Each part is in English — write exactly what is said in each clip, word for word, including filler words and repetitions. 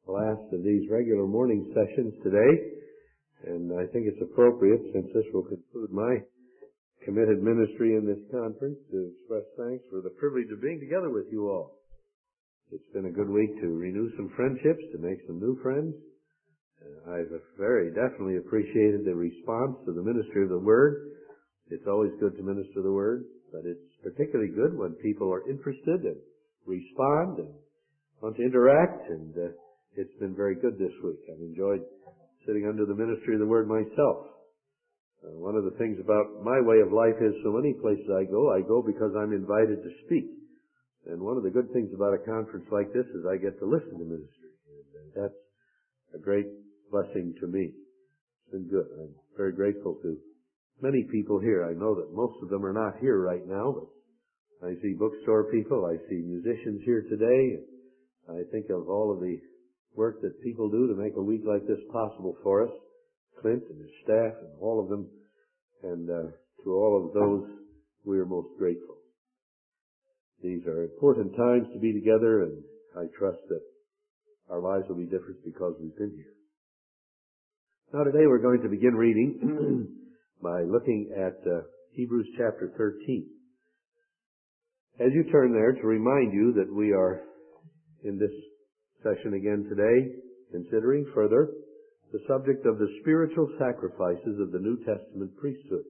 last of these regular morning sessions today, and I think it's appropriate, since this will conclude my committed ministry in this conference, to express thanks for the privilege of being together with you all. It's been a good week to renew some friendships, to make some new friends. Uh, I've very definitely appreciated the response to the ministry of the Word. It's always good to minister the Word, but it's particularly good when people are interested and respond and want to interact, and uh, it's been very good this week. I've enjoyed sitting under the ministry of the Word myself. Uh, one of the things about my way of life is, so many places I go, I go because I'm invited to speak. And one of the good things about a conference like this is I get to listen to ministry. And that's a great blessing to me. It's been good. I'm very grateful to many people here. I know that most of them are not here right now, but I see bookstore people, I see musicians here today. I think of all of the work that people do to make a week like this possible for us. Clint and his staff and all of them. And uh, to all of those, we are most grateful. These are important times to be together, and I trust that our lives will be different because we've been here. Now today we're going to begin reading by looking at uh, Hebrews chapter thirteen. As you turn there, to remind you that we are in this session again today, considering further the subject of the spiritual sacrifices of the New Testament priesthood.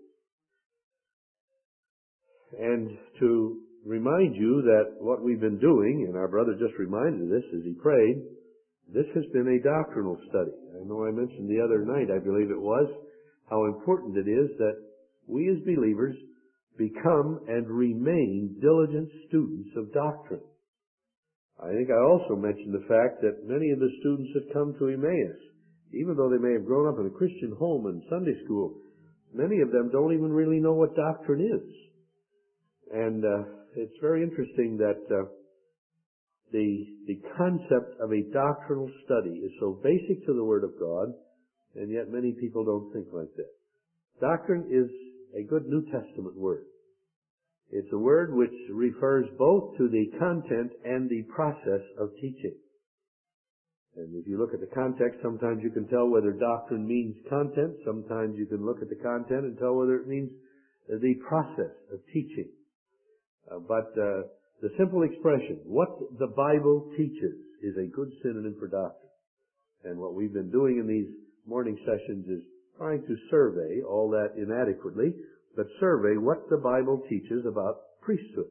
And to remind you that what we've been doing, and our brother just reminded of this as he prayed, this has been a doctrinal study. I know I mentioned the other night, I believe it was, how important it is that we as believers become and remain diligent students of doctrine. I think I also mentioned the fact that many of the students that come to Emmaus, even though they may have grown up in a Christian home and Sunday school, many of them don't even really know what doctrine is. And uh, it's very interesting that uh, the the concept of a doctrinal study is so basic to the Word of God, and yet many people don't think like that. Doctrine is a good New Testament word. It's a word which refers both to the content and the process of teaching. And if you look at the context, sometimes you can tell whether doctrine means content. Sometimes you can look at the content and tell whether it means the process of teaching. Uh, but uh, the simple expression, what the Bible teaches, is a good synonym for doctrine. And what we've been doing in these morning sessions is trying to survey, all that inadequately, but survey what the Bible teaches about priesthood.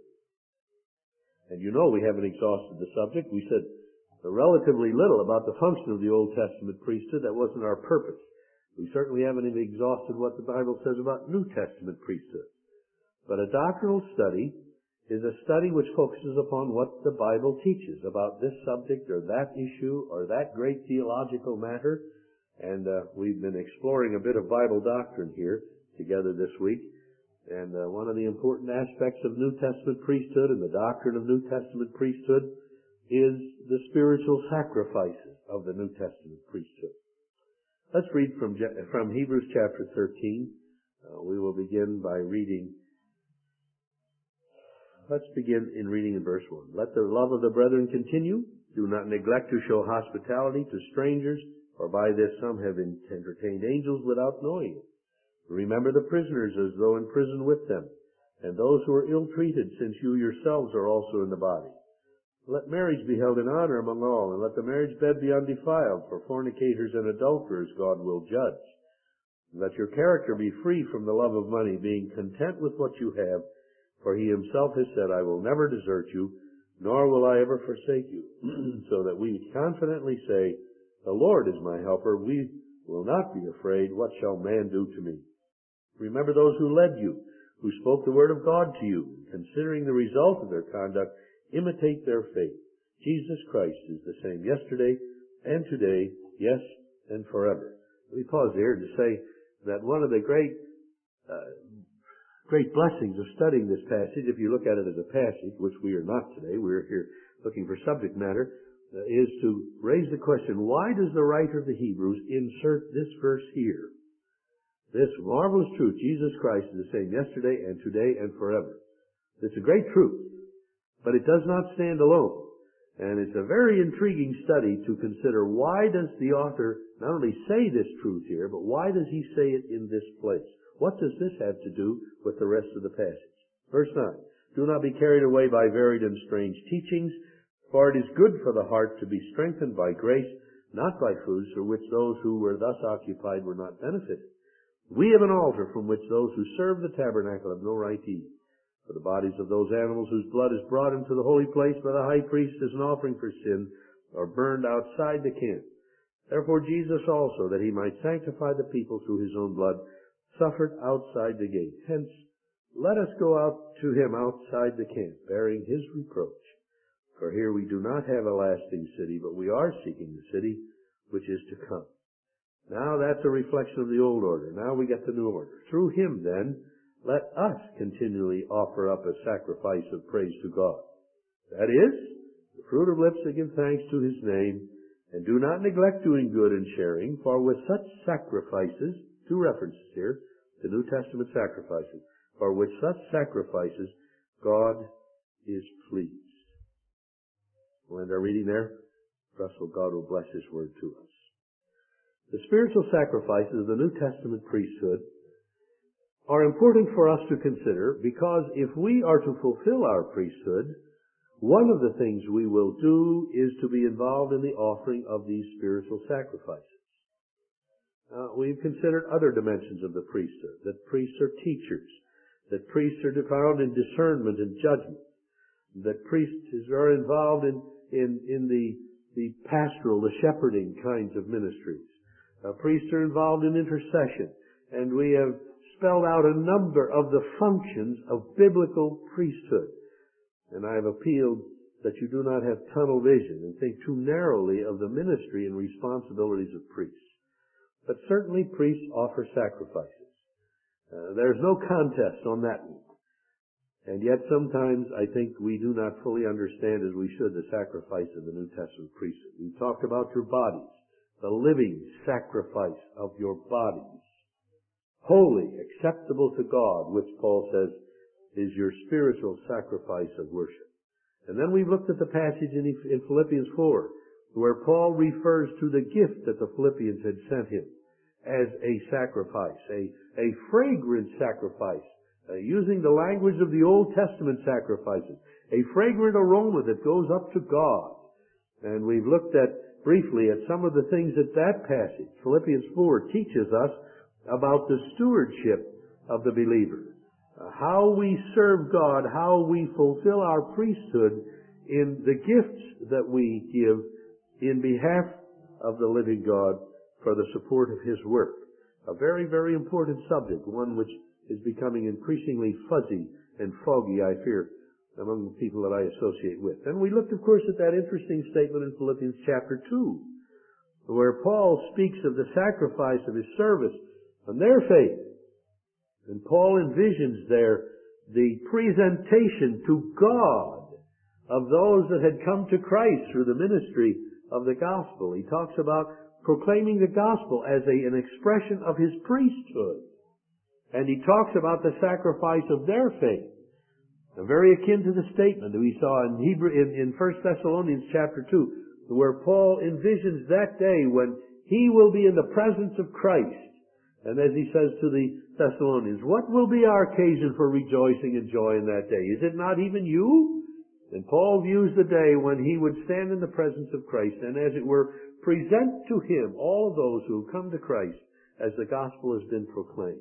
And you know we haven't exhausted the subject. We said relatively little about the function of the Old Testament priesthood. That wasn't our purpose. We certainly haven't even exhausted what the Bible says about New Testament priesthood. But a doctrinal study is a study which focuses upon what the Bible teaches about this subject or that issue or that great theological matter. And uh, we've been exploring a bit of Bible doctrine here together this week. And uh, one of the important aspects of New Testament priesthood and the doctrine of New Testament priesthood is the spiritual sacrifices of the New Testament priesthood. Let's read from, from Hebrews chapter thirteen. Uh, we will begin by reading Let's begin in reading in verse one. Let the love of the brethren continue. Do not neglect to show hospitality to strangers, for by this some have entertained angels without knowing it. Remember the prisoners as though in prison with them, and those who are ill-treated, since you yourselves are also in the body. Let marriage be held in honor among all, and let the marriage bed be undefiled, for fornicators and adulterers God will judge. Let your character be free from the love of money, being content with what you have, for he himself has said, I will never desert you, nor will I ever forsake you. So that we confidently say, the Lord is my helper, we will not be afraid. What shall man do to me? Remember those who led you, who spoke the word of God to you. Considering the result of their conduct, imitate their faith. Jesus Christ is the same yesterday and today, yes, and forever. We pause here to say that one of the great uh, Great blessings of studying this passage, if you look at it as a passage, which we are not today, we're here looking for subject matter, uh, is to raise the question, why does the writer of the Hebrews insert this verse here? This marvelous truth, Jesus Christ is the same yesterday and today and forever. It's a great truth, but it does not stand alone. And it's a very intriguing study to consider, why does the author not only say this truth here, but why does he say it in this place? What does this have to do with the rest of the passage? Verse nine, do not be carried away by varied and strange teachings, for it is good for the heart to be strengthened by grace, not by foods for which those who were thus occupied were not benefited. We have an altar from which those who serve the tabernacle have no right to eat. For the bodies of those animals whose blood is brought into the holy place by the high priest as an offering for sin are burned outside the camp. Therefore Jesus also, that he might sanctify the people through his own blood, suffered outside the gate. Hence, let us go out to him outside the camp, bearing his reproach. For here we do not have a lasting city, but we are seeking the city which is to come. Now that's a reflection of the old order. Now we get the new order. Through him, then, let us continually offer up a sacrifice of praise to God. That is, the fruit of lips that give thanks to his name, and do not neglect doing good and sharing, for with such sacrifices, two references here, the New Testament sacrifices, for with such sacrifices God is pleased. We'll end our reading there. Trust that God will bless his word to us. The spiritual sacrifices of the New Testament priesthood are important for us to consider, because if we are to fulfill our priesthood, one of the things we will do is to be involved in the offering of these spiritual sacrifices. Uh, we've considered other dimensions of the priesthood, that priests are teachers, that priests are found in discernment and judgment, that priests are involved in, in, in the, the pastoral, the shepherding kinds of ministries. Uh, priests are involved in intercession, and we have spelled out a number of the functions of biblical priesthood. And I have appealed that you do not have tunnel vision and think too narrowly of the ministry and responsibilities of priests. But certainly priests offer sacrifices. Uh, there's no contest on that one. And yet sometimes I think we do not fully understand as we should the sacrifice of the New Testament priesthood. We talked about your bodies, the living sacrifice of your bodies. Holy, acceptable to God, which Paul says is your spiritual sacrifice of worship. And then we've looked at the passage in, in Philippians four, where Paul refers to the gift that the Philippians had sent him as a sacrifice, a, a fragrant sacrifice, uh, using the language of the Old Testament sacrifices, a fragrant aroma that goes up to God. And we've looked at briefly at some of the things that that passage, Philippians four, teaches us about the stewardship of the believer. Uh, how we serve God, how we fulfill our priesthood in the gifts that we give in behalf of the living God for the support of his work. A very, very important subject, one which is becoming increasingly fuzzy and foggy, I fear, among the people that I associate with. And we looked, of course, at that interesting statement in Philippians chapter two, where Paul speaks of the sacrifice of his service and their faith. And Paul envisions there the presentation to God of those that had come to Christ through the ministry of the gospel. He talks about proclaiming the gospel as a, an expression of his priesthood. And he talks about the sacrifice of their faith. And very akin to the statement that we saw in Hebrew in, in First Thessalonians chapter two, where Paul envisions that day when he will be in the presence of Christ. And as he says to the Thessalonians, what will be our occasion for rejoicing and joy in that day? Is it not even you? And Paul views the day when he would stand in the presence of Christ and, as it were, present to him all of those who have come to Christ as the gospel has been proclaimed.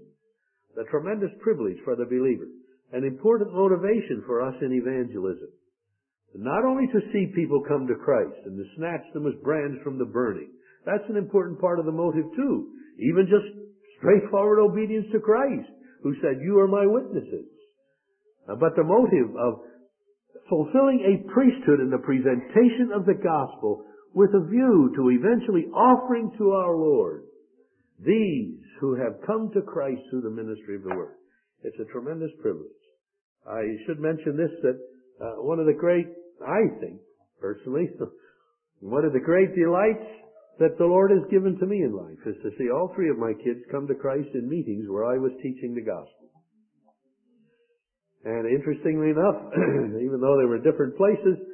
A tremendous privilege for the believer. An important motivation for us in evangelism. Not only to see people come to Christ and to snatch them as brands from the burning. That's an important part of the motive too. Even just straightforward obedience to Christ, who said, you are my witnesses. Uh, but the motive of fulfilling a priesthood in the presentation of the gospel with a view to eventually offering to our Lord these who have come to Christ through the ministry of the Word. It's a tremendous privilege. I should mention this, that uh, one of the great, I think, personally, one of the great delights that the Lord has given to me in life is to see all three of my kids come to Christ in meetings where I was teaching the gospel. And interestingly enough, even though they were different places,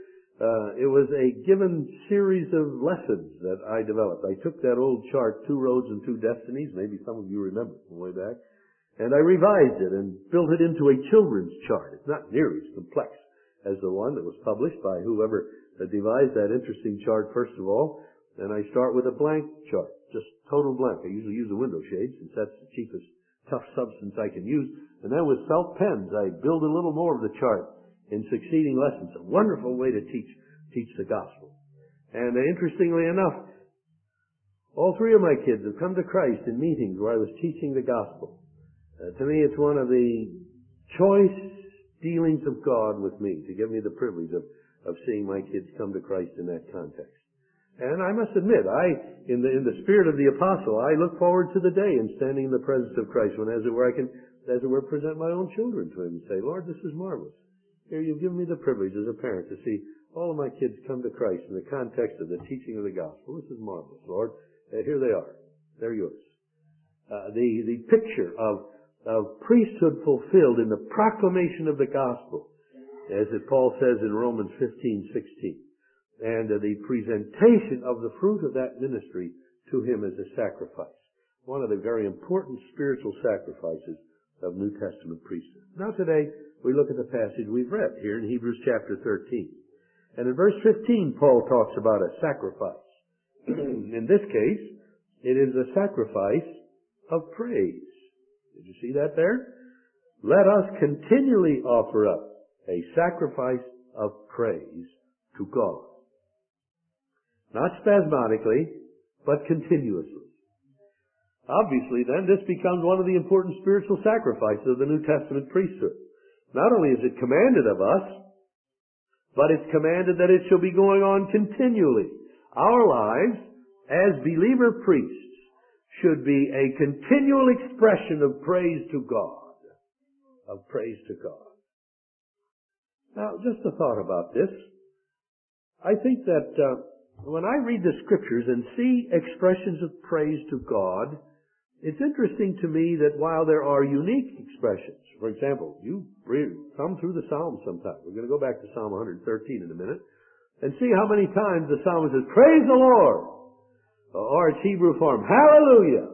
Uh, it was a given series of lessons that I developed. I took that old chart, Two Roads and Two Destinies, maybe some of you remember from way back, and I revised it and built it into a children's chart. It's not nearly as complex as the one that was published by whoever devised that interesting chart, first of all. And I start with a blank chart, just total blank. I usually use a window shade since that's the cheapest tough substance I can use. And then with felt pens, I build a little more of the chart in succeeding lessons. A wonderful way to teach teach the gospel. And uh, interestingly enough, all three of my kids have come to Christ in meetings where I was teaching the gospel. Uh, to me, it's one of the choice dealings of God with me to give me the privilege of, of seeing my kids come to Christ in that context. And I must admit, I, in the in the spirit of the apostle, I look forward to the day in standing in the presence of Christ when, as it were, I can, as it were, present my own children to Him and say, Lord, this is marvelous. Here, you've given me the privilege as a parent to see all of my kids come to Christ in the context of the teaching of the gospel. This is marvelous, Lord. Uh, here they are. They're yours. Uh, the the picture of of priesthood fulfilled in the proclamation of the gospel, as it Paul says in Romans fifteen sixteen. And uh, the presentation of the fruit of that ministry to Him as a sacrifice. One of the very important spiritual sacrifices of New Testament priesthood. Now today, we look at the passage we've read here in Hebrews chapter thirteen. And in verse fifteen, Paul talks about a sacrifice. In this case, it is a sacrifice of praise. Did you see that there? Let us continually offer up a sacrifice of praise to God. Not spasmodically, but continuously. Obviously, then, this becomes one of the important spiritual sacrifices of the New Testament priesthood. Not only is it commanded of us, but it's commanded that it shall be going on continually. Our lives, as believer priests, should be a continual expression of praise to God. Of praise to God. Now, just a thought about this. I think that uh, when I read the Scriptures and see expressions of praise to God, it's interesting to me that while there are unique expressions, for example, you come through the Psalms sometime. We're going to go back to Psalm one thirteen in a minute and see how many times the psalmist says, praise the Lord, or its Hebrew form, hallelujah.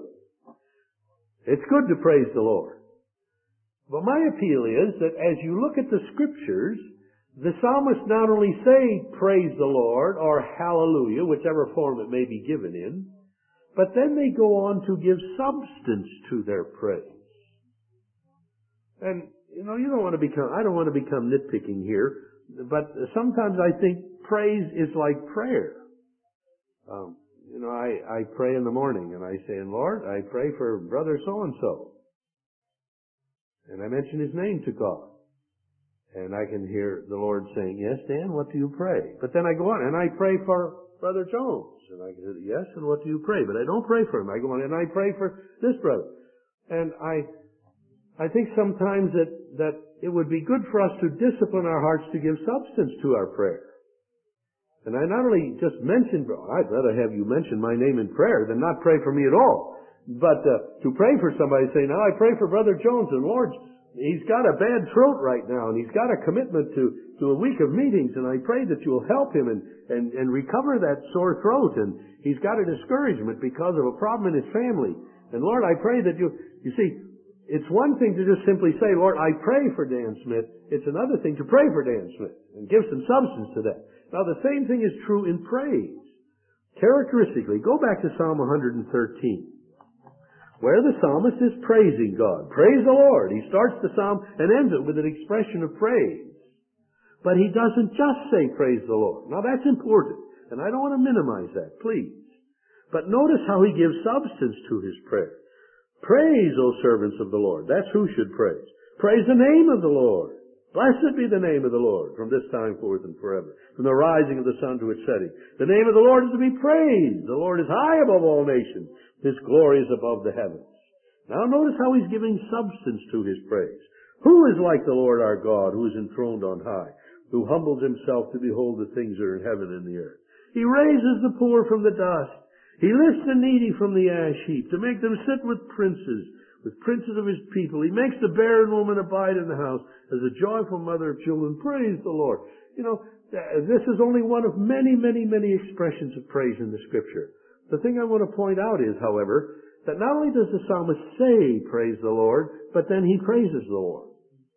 It's good to praise the Lord. But my appeal is that as you look at the Scriptures, the psalmists not only say, praise the Lord, or hallelujah, whichever form it may be given in, but then they go on to give substance to their praise. And, you know, you don't want to become, I don't want to become nitpicking here, but sometimes I think praise is like prayer. Um, you know, I, I pray in the morning and I say, Lord, I pray for brother so-and-so. And I mention his name to God. And I can hear the Lord saying, yes, Dan, what do you pray? But then I go on and I pray for Brother Jones. And I can hear, yes, and what do you pray? But I don't pray for him. I go on and I pray for this brother. And I I think sometimes that, that it would be good for us to discipline our hearts to give substance to our prayer. And I not only just mention, I'd rather have you mention my name in prayer than not pray for me at all. But uh, to pray for somebody, say, now I pray for Brother Jones, and Lord, he's got a bad throat right now, and he's got a commitment to, to a week of meetings, and I pray that you'll help him and, and, and recover that sore throat, and he's got a discouragement because of a problem in his family. And Lord, I pray that you, you see, it's one thing to just simply say, Lord, I pray for Dan Smith. It's another thing to pray for Dan Smith and give some substance to that. Now, the same thing is true in praise. Characteristically, go back to Psalm one thirteen, where the psalmist is praising God. Praise the Lord. He starts the psalm and ends it with an expression of praise. But he doesn't just say praise the Lord. Now, that's important, and I don't want to minimize that, please. But notice how he gives substance to his prayer. Praise, O servants of the Lord. That's who should praise. Praise the name of the Lord. Blessed be the name of the Lord from this time forth and forever, from the rising of the sun to its setting. The name of the Lord is to be praised. The Lord is high above all nations. His glory is above the heavens. Now notice how he's giving substance to his praise. Who is like the Lord our God, who is enthroned on high, who humbles himself to behold the things that are in heaven and the earth? He raises the poor from the dust. He lifts the needy from the ash heap to make them sit with princes, with princes of his people. He makes the barren woman abide in the house as a joyful mother of children. Praise the Lord. You know, this is only one of many, many, many expressions of praise in the Scripture. The thing I want to point out is, however, that not only does the psalmist say, praise the Lord, but then he praises the Lord.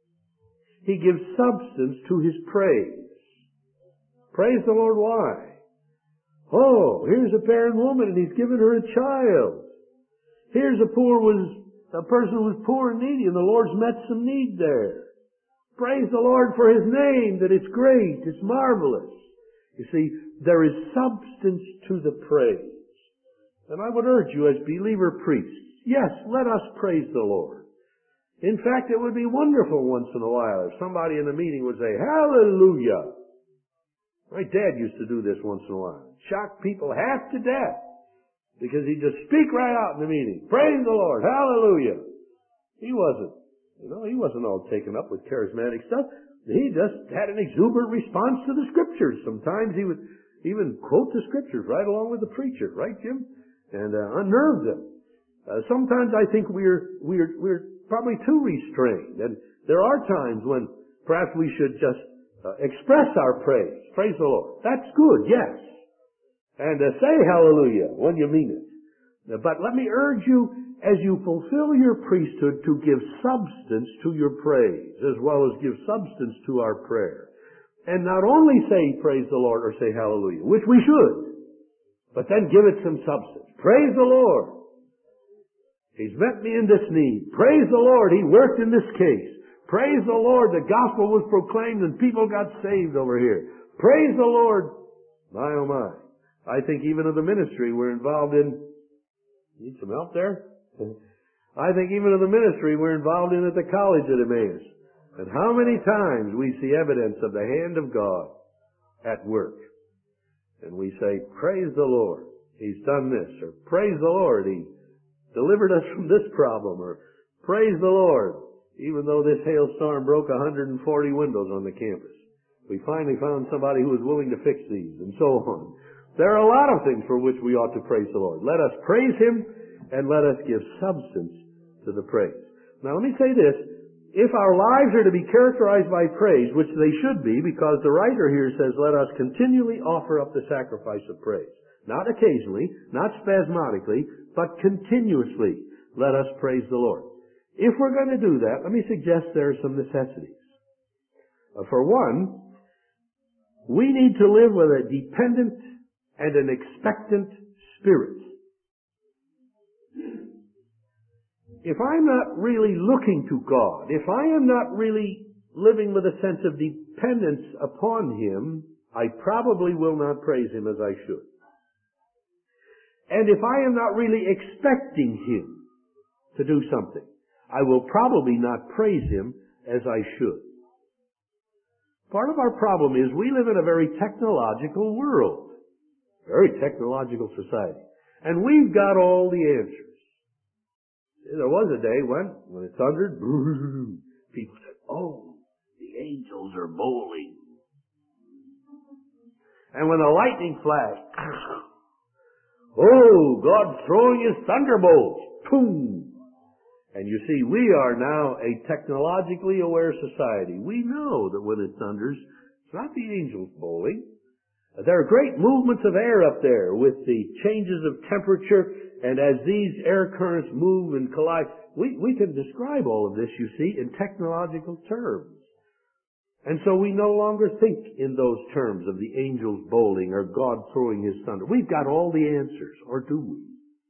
He gives substance to his praise. Praise the Lord, why? Oh, here's a barren woman and he's given her a child. Here's a poor was a person who was poor and needy and the Lord's met some need there. Praise the Lord for his name, that it's great, it's marvelous. You see, there is substance to the praise. And I would urge you as believer priests, yes, let us praise the Lord. In fact, it would be wonderful once in a while if somebody in a meeting would say, hallelujah. My dad used to do this once in a while. Shock people half to death because he'd just speak right out in the meeting. Praise the Lord. Hallelujah. He wasn't, you know, he wasn't all taken up with charismatic stuff. He just had an exuberant response to the Scriptures. Sometimes he would even quote the Scriptures right along with the preacher. Right, Jim? And uh, unnerve them. Uh, sometimes I think we're, we're, we're probably too restrained. And there are times when perhaps we should just uh, express our praise. Praise the Lord. That's good, yes. And uh, say hallelujah when you mean it. Uh, but let me urge you, as you fulfill your priesthood, to give substance to your praise, as well as give substance to our prayer. And not only say praise the Lord or say hallelujah, which we should, but then give it some substance. Praise the Lord. He's met me in this need. Praise the Lord. He worked in this case. Praise the Lord. The gospel was proclaimed and people got saved over here. Praise the Lord. My, oh my. I think even of the ministry we're involved in. Need some help there? I think even of the ministry we're involved in at the college at Emmaus. And how many times we see evidence of the hand of God at work. And we say, praise the Lord. He's done this. Or praise the Lord. He delivered us from this problem. Or praise the Lord. Even though this hailstorm broke one hundred forty windows on the campus. We finally found somebody who was willing to fix these. And so on. There are a lot of things for which we ought to praise the Lord. Let us praise Him and let us give substance to the praise. Now let me say this. If our lives are to be characterized by praise, which they should be, because the writer here says, let us continually offer up the sacrifice of praise. Not occasionally, not spasmodically, but continuously let us praise the Lord. If we're going to do that, let me suggest there are some necessities. Uh, for one, we need to live with a dependent and an expectant spirit. If I'm not really looking to God, if I am not really living with a sense of dependence upon Him, I probably will not praise Him as I should. And if I am not really expecting Him to do something, I will probably not praise Him as I should. Part of our problem is we live in a very technological world, very technological society, and we've got all the answers. There was a day when, when it thundered, people said, oh, the angels are bowling. And when the lightning flashed, oh, God's throwing His thunderbolts. Boom. And you see, we are now a technologically aware society. We know that when it thunders, it's not the angels bowling. There are great movements of air up there with the changes of temperature, and as these air currents move and collide, we, we can describe all of this, you see, in technological terms. And so we no longer think in those terms of the angels bowling or God throwing His thunder. We've got all the answers, or do we?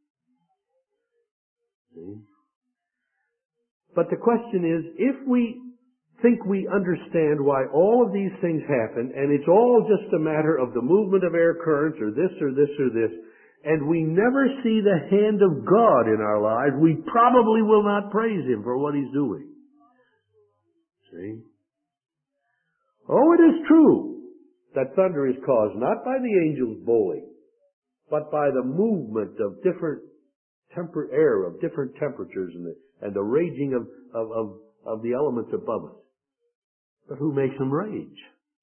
See? But the question is, if we think we understand why all of these things happen, and it's all just a matter of the movement of air currents, or this, or this, or this, and we never see the hand of God in our lives, we probably will not praise Him for what He's doing. See? Oh, it is true that thunder is caused not by the angels bowling, but by the movement of different temper air, of different temperatures, and the, and the raging of, of, of, of the elements above us. But who makes them rage?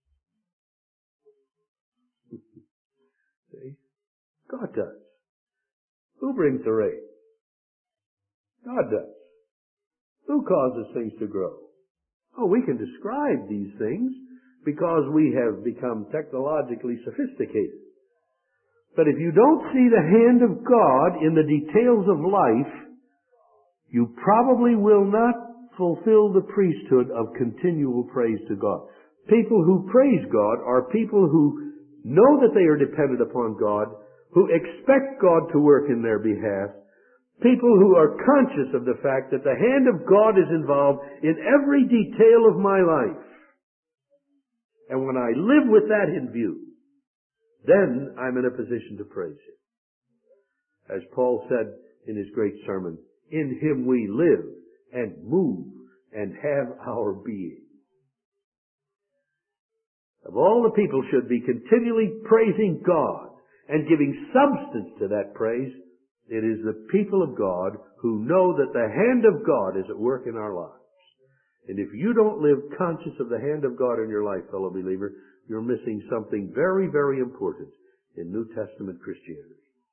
See? God does. Who brings the rain? God does. Who causes things to grow? Oh, we can describe these things, because we have become technologically sophisticated. But if you don't see the hand of God in the details of life, you probably will not fulfill the priesthood of continual praise to God. People who praise God are people who know that they are dependent upon God, who expect God to work in their behalf, people who are conscious of the fact that the hand of God is involved in every detail of my life. And when I live with that in view, then I'm in a position to praise Him. As Paul said in his great sermon, in Him we live and move and have our being. Of all the people should be continually praising God and giving substance to that praise, it is the people of God who know that the hand of God is at work in our lives. And if you don't live conscious of the hand of God in your life, fellow believer, you're missing something very, very important in New Testament Christianity.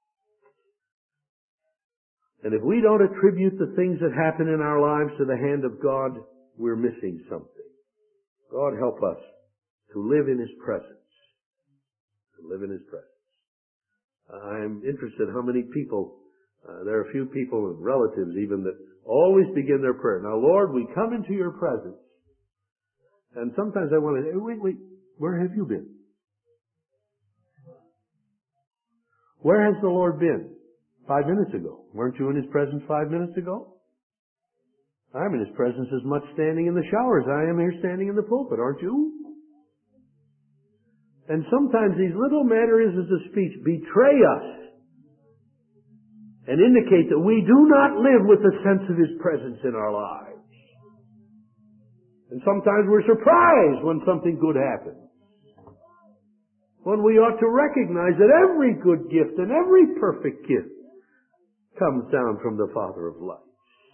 And if we don't attribute the things that happen in our lives to the hand of God, we're missing something. God help us to live in His presence. To live in His presence. I'm interested how many people, uh, there are a few people and relatives even that always begin their prayer. Now, Lord, we come into Your presence. And sometimes I want to say, wait, wait, where have you been? Where has the Lord been? Five minutes ago. Weren't you in His presence five minutes ago? I'm in His presence as much standing in the shower as I am here standing in the pulpit, aren't you? And sometimes these little mannerisms of speech betray us and indicate that we do not live with the sense of His presence in our lives. And sometimes we're surprised when something good happens. When we ought to recognize that every good gift and every perfect gift comes down from the Father of lights.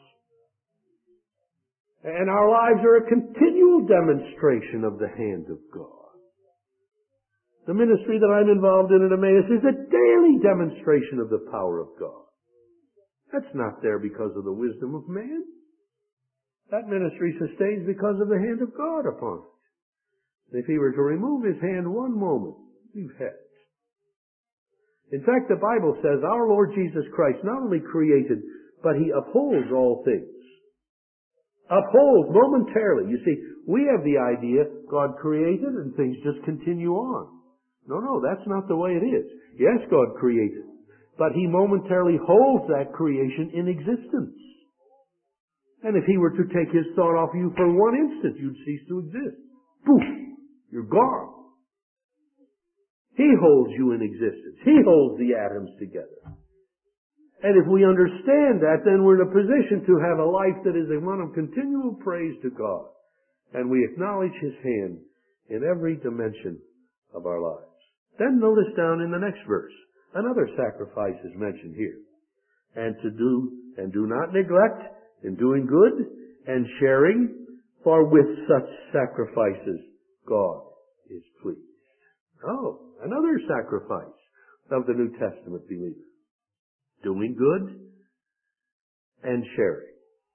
And our lives are a continual demonstration of the hand of God. The ministry that I'm involved in at Emmaus is a daily demonstration of the power of God. That's not there because of the wisdom of man. That ministry sustains because of the hand of God upon it. If He were to remove His hand one moment, we've had it. In fact, the Bible says our Lord Jesus Christ not only created, but He upholds all things. Upholds momentarily. You see, we have the idea God created and things just continue on. No, no, that's not the way it is. Yes, God created, but He momentarily holds that creation in existence. And if He were to take His thought off you for one instant, you'd cease to exist. Poof! You're gone. He holds you in existence. He holds the atoms together. And if we understand that, then we're in a position to have a life that is one of continual praise to God. And we acknowledge His hand in every dimension of our lives. Then notice down in the next verse, another sacrifice is mentioned here. And to do, and do not neglect in doing good and sharing, for with such sacrifices God is pleased. Oh, another sacrifice of the New Testament believer. Doing good and sharing.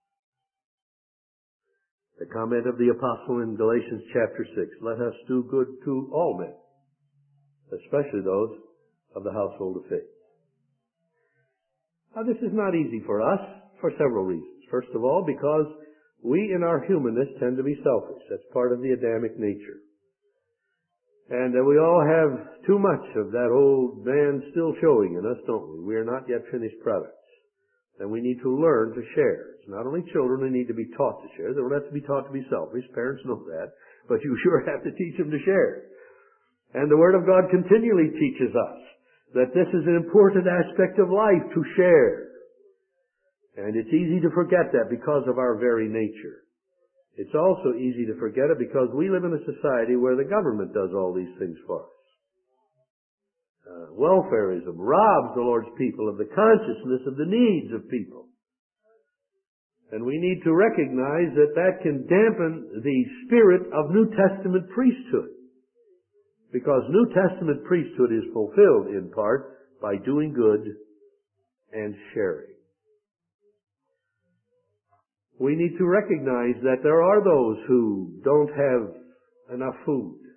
The comment of the apostle in Galatians chapter six, let us do good to all men, especially those of the household of faith. Now, this is not easy for us for several reasons. First of all, because we in our humanness tend to be selfish. That's part of the Adamic nature. And uh, we all have too much of that old man still showing in us, don't we? We are not yet finished products. And we need to learn to share. It's not only children who need to be taught to share. They don't have to be taught to be selfish. Parents know that. But you sure have to teach them to share. And the Word of God continually teaches us that this is an important aspect of life, to share. And it's easy to forget that because of our very nature. It's also easy to forget it because we live in a society where the government does all these things for us. Uh, welfarism robs the Lord's people of the consciousness of the needs of people. And we need to recognize that that can dampen the spirit of New Testament priesthood. Because New Testament priesthood is fulfilled in part by doing good and sharing. We need to recognize that there are those who don't have enough food.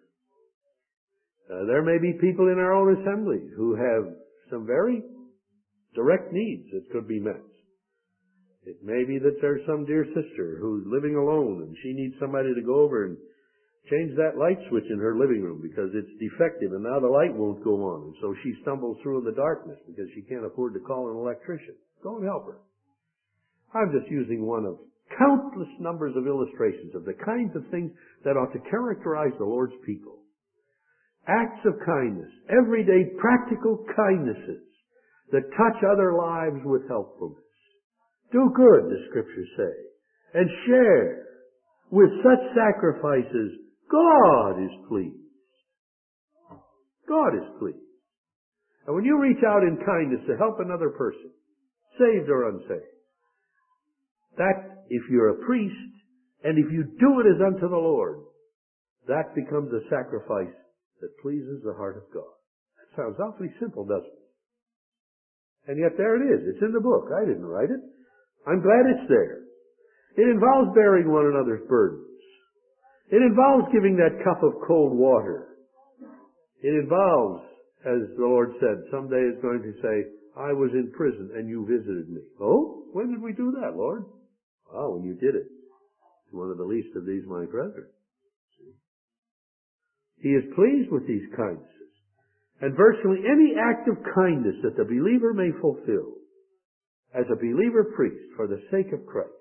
Uh, there may be people in our own assembly who have some very direct needs that could be met. It may be that there's some dear sister who's living alone and she needs somebody to go over and change that light switch in her living room because it's defective and now the light won't go on. And so she stumbles through in the darkness because she can't afford to call an electrician. Go and help her. I'm just using one of countless numbers of illustrations of the kinds of things that ought to characterize the Lord's people. Acts of kindness, everyday practical kindnesses that touch other lives with helpfulness. Do good, the Scriptures say, and share. With such sacrifices, God is pleased. God is pleased. And when you reach out in kindness to help another person, saved or unsaved, that, if you're a priest, and if you do it as unto the Lord, that becomes a sacrifice that pleases the heart of God. That sounds awfully simple, doesn't it? And yet there it is. It's in the book. I didn't write it. I'm glad it's there. It involves bearing one another's burdens. It involves giving that cup of cold water. It involves, as the Lord said, someday it's going to say, I was in prison and you visited me. Oh, when did we do that, Lord? Oh, when you did it to one of the least of these my brethren. See? He is pleased with these kindnesses. And virtually any act of kindness that the believer may fulfill as a believer priest for the sake of Christ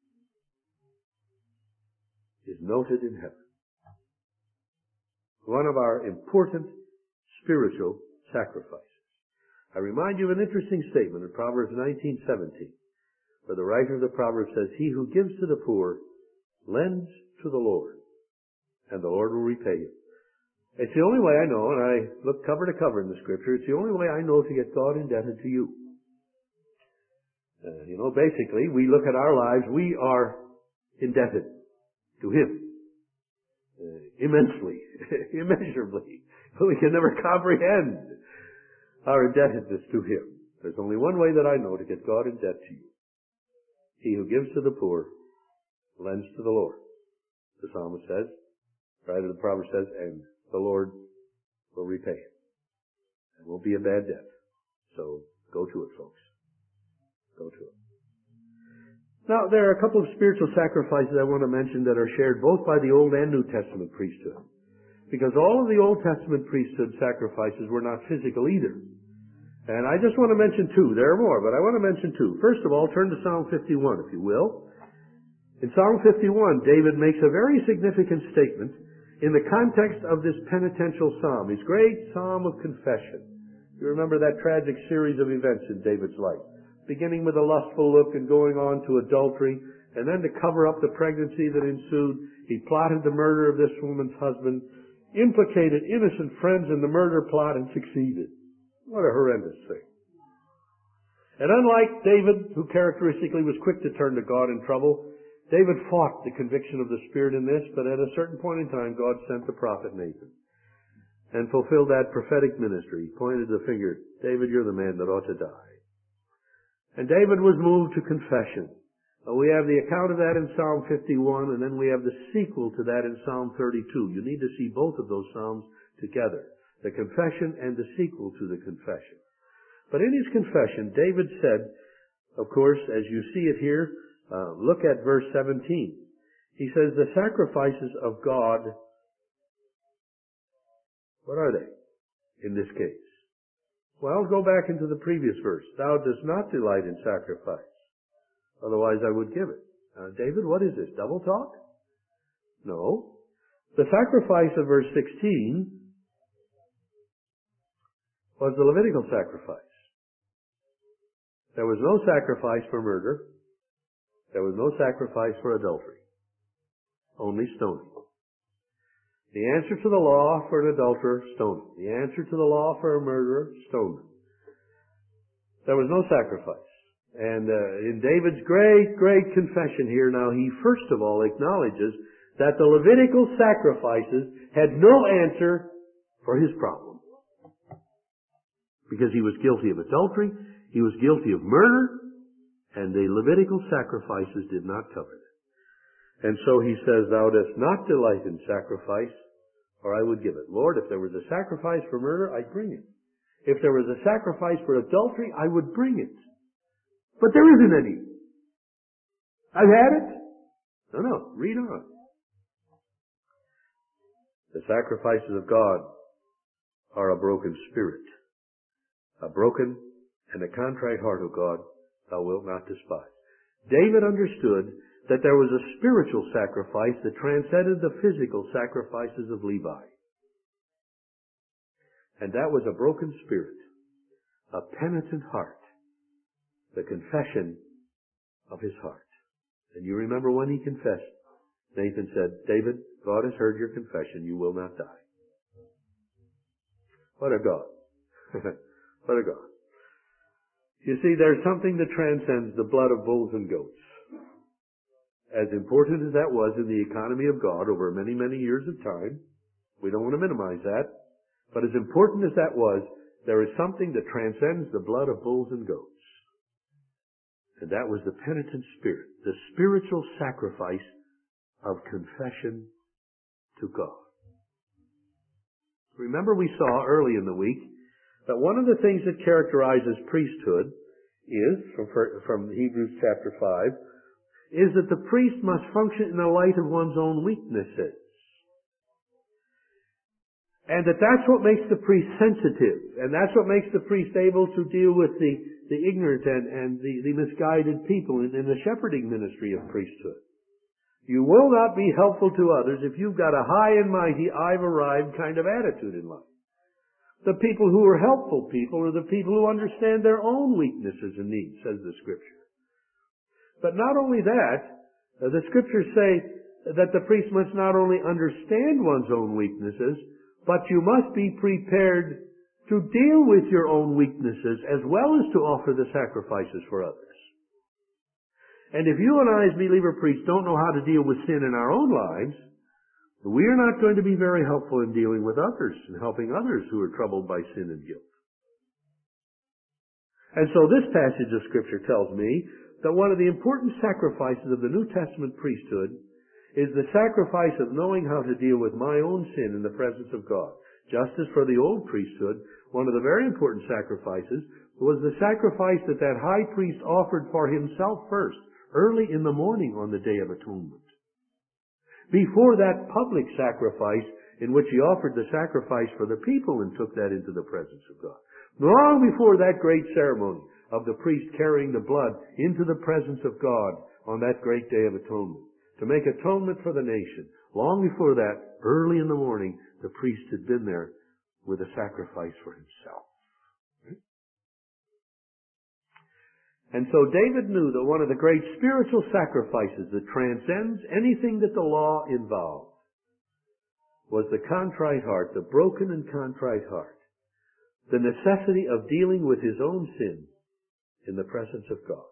is noted in heaven. One of our important spiritual sacrifices. I remind you of an interesting statement in Proverbs nineteen seventeen, where the writer of the proverb says, He who gives to the poor lends to the Lord, and the Lord will repay him. It's the only way I know, and I look cover to cover in the Scripture, it's the only way I know to get God indebted to you. Uh, you know, basically, we look at our lives, we are indebted to Him. Uh, immensely, immeasurably. We can never comprehend our indebtedness to Him. There's only one way that I know to get God in debt to you. He who gives to the poor lends to the Lord. The psalmist says, the writer of the proverb says, and the Lord will repay him. It won't be a bad debt. So go to it, folks. Go to it. Now, there are a couple of spiritual sacrifices I want to mention that are shared both by the Old and New Testament priesthood. Because all of the Old Testament priesthood sacrifices were not physical either. And I just want to mention two. There are more, but I want to mention two. First of all, turn to Psalm fifty-one, if you will. In Psalm fifty-one, David makes a very significant statement in the context of this penitential psalm, his great psalm of confession. You remember that tragic series of events in David's life, beginning with a lustful look and going on to adultery, and then to cover up the pregnancy that ensued, he plotted the murder of this woman's husband, implicated innocent friends in the murder plot, and succeeded. What a horrendous thing. And unlike David, who characteristically was quick to turn to God in trouble, David fought the conviction of the Spirit in this, but at a certain point in time, God sent the prophet Nathan and fulfilled that prophetic ministry. He pointed the finger, David, you're the man that ought to die. And David was moved to confession. Uh, we have the account of that in Psalm fifty-one, and then we have the sequel to that in Psalm thirty-two. You need to see both of those Psalms together, the confession and the sequel to the confession. But in his confession, David said, of course, as you see it here, Uh, look at verse seventeen. He says, the sacrifices of God, what are they in this case? Well, go back into the previous verse. Thou dost not delight in sacrifice. Otherwise I would give it. Uh, David, what is this? Double talk? No. The sacrifice of verse sixteen was the Levitical sacrifice. There was no sacrifice for murder. There was no sacrifice for adultery. Only stoning. The answer to the law for an adulterer, stone. The answer to the law for a murderer, stone. There was no sacrifice. And uh, in David's great, great confession here now, he first of all acknowledges that the Levitical sacrifices had no answer for his problem. Because he was guilty of adultery, he was guilty of murder, and the Levitical sacrifices did not cover it. And so he says, thou dost not delight in sacrifice, or I would give it. Lord, if there was a sacrifice for murder, I'd bring it. If there was a sacrifice for adultery, I would bring it. But there isn't any. I've had it. No, no, read on. The sacrifices of God are a broken spirit. A broken and a contrite heart, O God, thou wilt not despise. David understood that there was a spiritual sacrifice that transcended the physical sacrifices of Levi. And that was a broken spirit, a penitent heart, the confession of his heart. And you remember when he confessed, Nathan said, David, God has heard your confession, you will not die. What a God. What a God. You see, there's something that transcends the blood of bulls and goats. As important as that was in the economy of God over many, many years of time, we don't want to minimize that, but as important as that was, there is something that transcends the blood of bulls and goats. And that was the penitent spirit, the spiritual sacrifice of confession to God. Remember we saw early in the week that one of the things that characterizes priesthood is, from, from Hebrews chapter five, is that the priest must function in the light of one's own weaknesses. And that that's what makes the priest sensitive. And that's what makes the priest able to deal with the, the ignorant and, and the, the misguided people in, in the shepherding ministry of priesthood. You will not be helpful to others if you've got a high and mighty, I've arrived kind of attitude in life. The people who are helpful people are the people who understand their own weaknesses and needs, says the Scripture. But not only that, uh, the Scriptures say that the priest must not only understand one's own weaknesses, but you must be prepared to deal with your own weaknesses as well as to offer the sacrifices for others. And if you and I as believer priests don't know how to deal with sin in our own lives, we are not going to be very helpful in dealing with others and helping others who are troubled by sin and guilt. And so this passage of Scripture tells me that one of the important sacrifices of the New Testament priesthood is the sacrifice of knowing how to deal with my own sin in the presence of God. Just as for the old priesthood, one of the very important sacrifices was the sacrifice that that high priest offered for himself first, early in the morning on the Day of Atonement. Before that public sacrifice in which he offered the sacrifice for the people and took that into the presence of God. Long before that great ceremony of the priest carrying the blood into the presence of God on that great Day of Atonement, to make atonement for the nation, long before that, early in the morning, the priest had been there with a sacrifice for himself. And so David knew that one of the great spiritual sacrifices that transcends anything that the law involved was the contrite heart, the broken and contrite heart, the necessity of dealing with his own sin in the presence of God.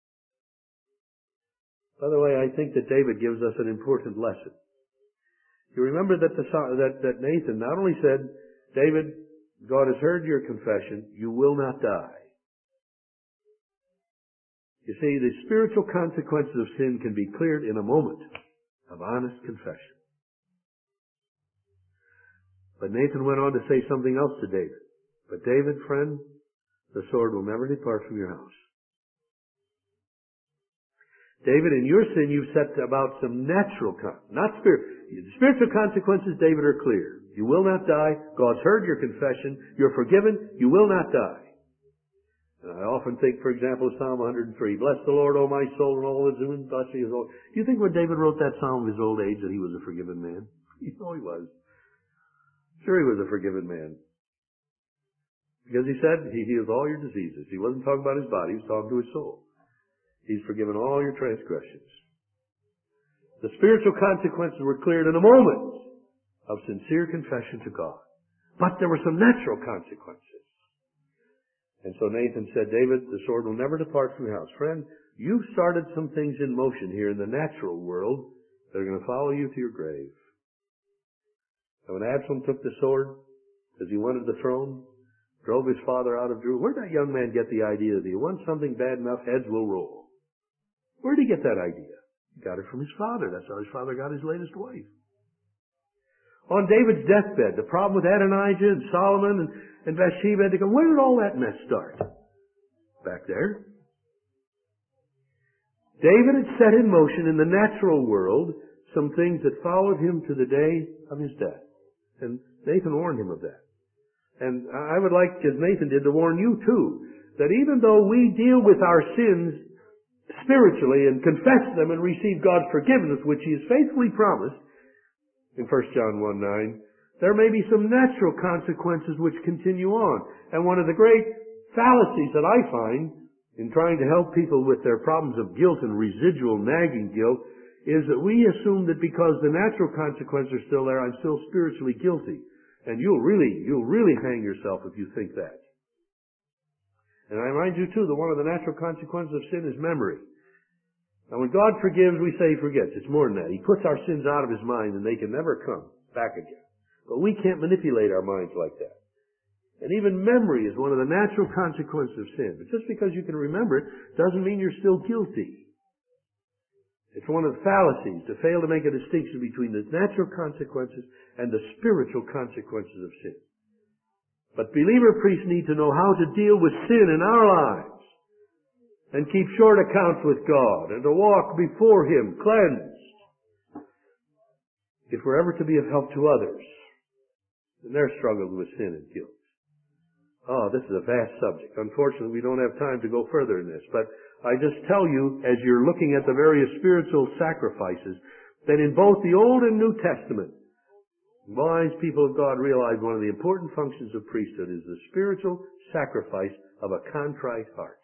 By the way, I think that David gives us an important lesson. You remember that, the, that, that Nathan not only said, David, God has heard your confession, you will not die. You see, the spiritual consequences of sin can be cleared in a moment of honest confession. But Nathan went on to say something else to David. But David, friend, the sword will never depart from your house. David, in your sin, you've set about some natural, con- not spirit. The spiritual consequences, David, are clear. You will not die. God's heard your confession. You're forgiven. You will not die. And I often think, for example, of Psalm one hundred three, bless the Lord, O my soul, and all that's in me, bless his old. Do you think when David wrote that psalm of his old age that he was a forgiven man? You know he was. Sure he was a forgiven man. Because he said he heals all your diseases. He wasn't talking about his body, he was talking to his soul. He's forgiven all your transgressions. The spiritual consequences were cleared in a moment of sincere confession to God. But there were some natural consequences. And so Nathan said, David, the sword will never depart from your house. Friend, you've started some things in motion here in the natural world that are going to follow you to your grave. And when Absalom took the sword, as he wanted the throne, drove his father out of Jerusalem, where did that young man get the idea that if you want something bad enough, heads will roll? Where did he get that idea? He got it from his father. That's how his father got his latest wife. On David's deathbed, the problem with Adonijah and Solomon and, and Bathsheba had to come. Where did all that mess start? Back there. David had set in motion in the natural world some things that followed him to the day of his death. And Nathan warned him of that. And I would like, as Nathan did, to warn you too, that even though we deal with our sins spiritually and confess them and receive God's forgiveness, which He has faithfully promised in First John one nine, there may be some natural consequences which continue on. And one of the great fallacies that I find in trying to help people with their problems of guilt and residual nagging guilt is that we assume that because the natural consequences are still there, I'm still spiritually guilty. And you'll really, you'll really hang yourself if you think that. And I remind you too that one of the natural consequences of sin is memory. Now when God forgives, we say He forgets. It's more than that. He puts our sins out of His mind and they can never come back again. But we can't manipulate our minds like that. And even memory is one of the natural consequences of sin. But just because you can remember it doesn't mean you're still guilty. It's one of the fallacies to fail to make a distinction between the natural consequences and the spiritual consequences of sin. But believer priests need to know how to deal with sin in our lives and keep short accounts with God and to walk before Him cleansed if we're ever to be of help to others in their struggle with sin and guilt. Oh, this is a vast subject. Unfortunately, we don't have time to go further in this, but I just tell you, as you're looking at the various spiritual sacrifices, that in both the Old and New Testament, wise people of God realize one of the important functions of priesthood is the spiritual sacrifice of a contrite heart.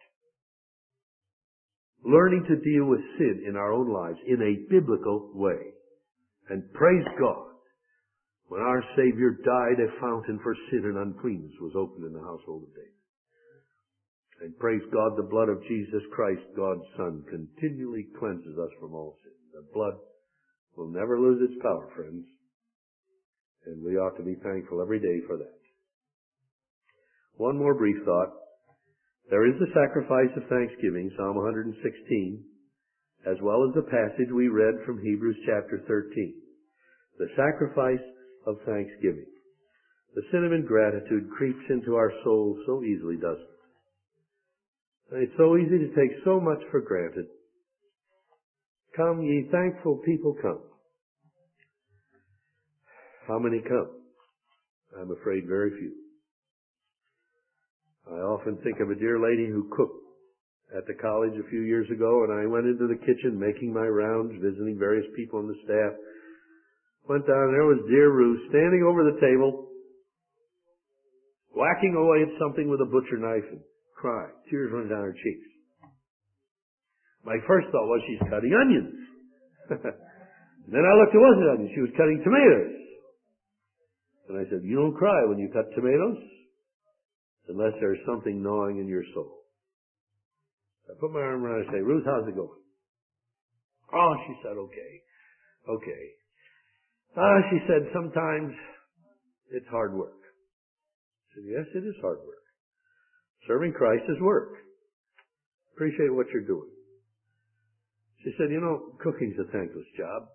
Learning to deal with sin in our own lives in a biblical way. And praise God, when our Savior died, a fountain for sin and uncleanness was opened in the household of David. And praise God, the blood of Jesus Christ, God's Son, continually cleanses us from all sin. The blood will never lose its power, friends. And we ought to be thankful every day for that. One more brief thought. There is the sacrifice of thanksgiving, Psalm one sixteen, as well as the passage we read from Hebrews chapter thirteen. The sacrifice of thanksgiving. The sin of ingratitude creeps into our souls so easily, doesn't it? It's so easy to take so much for granted. Come, ye thankful people, come. How many come? I'm afraid very few. I often think of a dear lady who cooked at the college a few years ago, and I went into the kitchen making my rounds, visiting various people on the staff. Went down, and there was dear Ruth standing over the table, whacking away at something with a butcher knife and crying, tears running down her cheeks. My first thought was she's cutting onions. Then I looked, it wasn't onions, she was cutting tomatoes. And I said, you don't cry when you cut tomatoes unless there's something gnawing in your soul. I put my arm around her and say, Ruth, how's it going? Oh, she said, okay, okay. Ah, she said, sometimes it's hard work. I said, yes, it is hard work. Serving Christ is work. Appreciate what you're doing. She said, you know, cooking's a thankless job.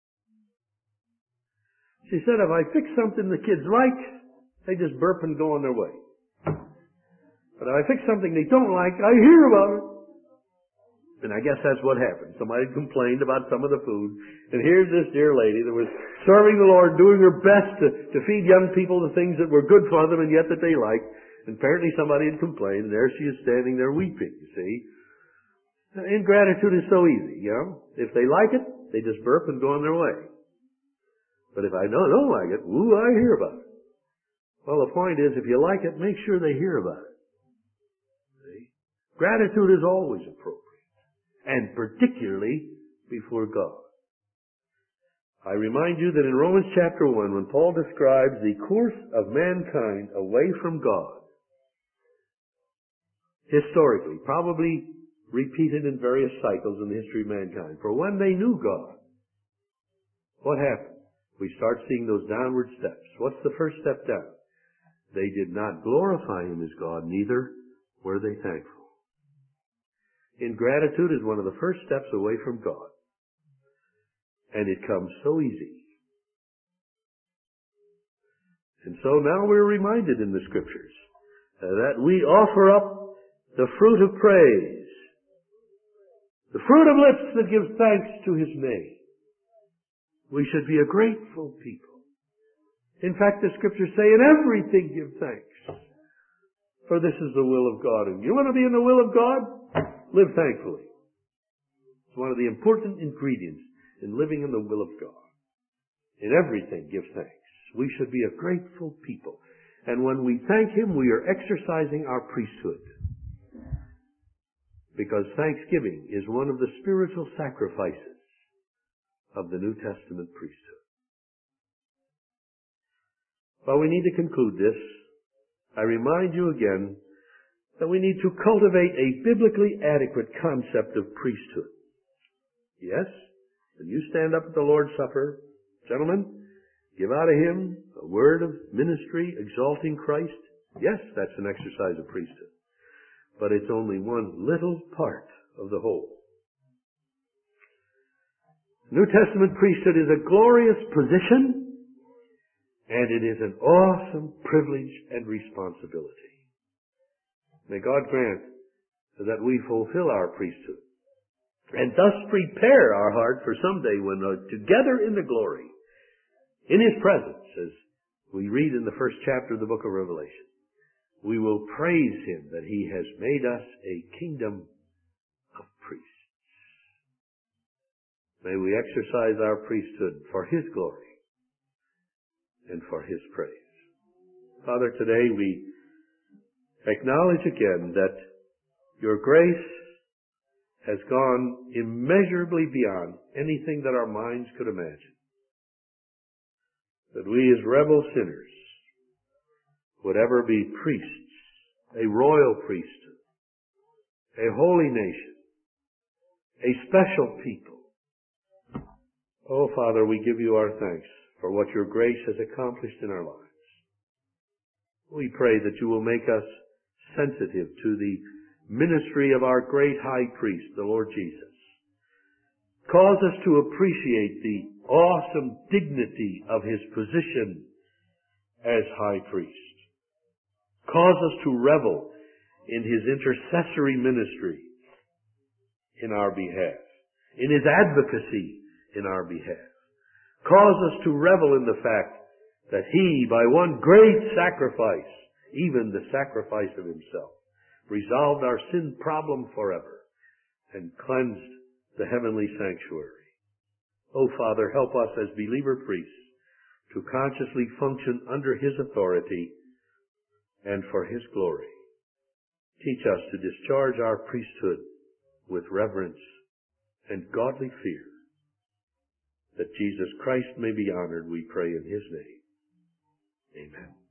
She said, if I fix something the kids like, they just burp and go on their way. But if I fix something they don't like, I hear about it. And I guess that's what happened. Somebody complained about some of the food. And here's this dear lady that was serving the Lord, doing her best to, to feed young people the things that were good for them and yet that they liked. And apparently somebody had complained, and there she is standing there weeping, you see. Ingratitude is so easy, you know. If they like it, they just burp and go on their way. But if I don't, don't like it, ooh, I hear about it. Well, the point is, if you like it, make sure they hear about it. See? Gratitude is always appropriate. And particularly before God. I remind you that in Romans chapter one, when Paul describes the course of mankind away from God, historically, probably repeated in various cycles in the history of mankind, for when they knew God, what happened? We start seeing those downward steps. What's the first step down? They did not glorify Him as God, neither were they thankful. Ingratitude is one of the first steps away from God. And it comes so easy. And so now we're reminded in the Scriptures uh, that we offer up the fruit of praise, the fruit of lips that give thanks to His name. We should be a grateful people. In fact, the Scriptures say, in everything give thanks, for this is the will of God. And you want to be in the will of God? Live thankfully. It's one of the important ingredients in living in the will of God. In everything, give thanks. We should be a grateful people. And when we thank Him, we are exercising our priesthood. Because thanksgiving is one of the spiritual sacrifices of the New Testament priesthood. Well, we need to conclude this. I remind you again that we need to cultivate a biblically adequate concept of priesthood. Yes, when you stand up at the Lord's Supper, gentlemen, give out of Him a word of ministry exalting Christ. Yes, that's an exercise of priesthood. But it's only one little part of the whole. New Testament priesthood is a glorious position, and it is an awesome privilege and responsibility. May God grant that we fulfill our priesthood and thus prepare our heart for someday when uh, together in the glory, in His presence, as we read in the first chapter of the book of Revelation, we will praise Him that He has made us a kingdom of priests. May we exercise our priesthood for His glory and for His praise. Father, today we acknowledge again that Your grace has gone immeasurably beyond anything that our minds could imagine. That we as rebel sinners would ever be priests, a royal priesthood, a holy nation, a special people. Oh, Father, we give You our thanks for what Your grace has accomplished in our lives. We pray that You will make us sensitive to the ministry of our great high priest, the Lord Jesus. Cause us to appreciate the awesome dignity of His position as high priest. Cause us to revel in His intercessory ministry in our behalf, in His advocacy in our behalf. Cause us to revel in the fact that He, by one great sacrifice, even the sacrifice of Himself, resolved our sin problem forever and cleansed the heavenly sanctuary. Oh, Father, help us as believer priests to consciously function under His authority and for His glory. Teach us to discharge our priesthood with reverence and godly fear, that Jesus Christ may be honored, we pray in His name. Amen.